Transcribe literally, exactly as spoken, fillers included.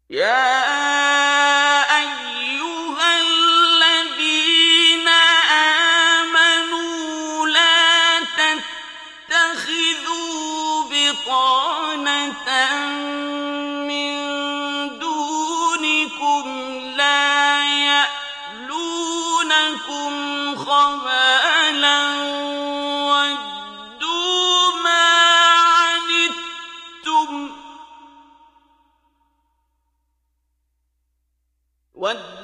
يا أيها الذين آمنوا لا تتخذوا بطانة من دونكم لا يألونكم خبالا ودوا ما عنتم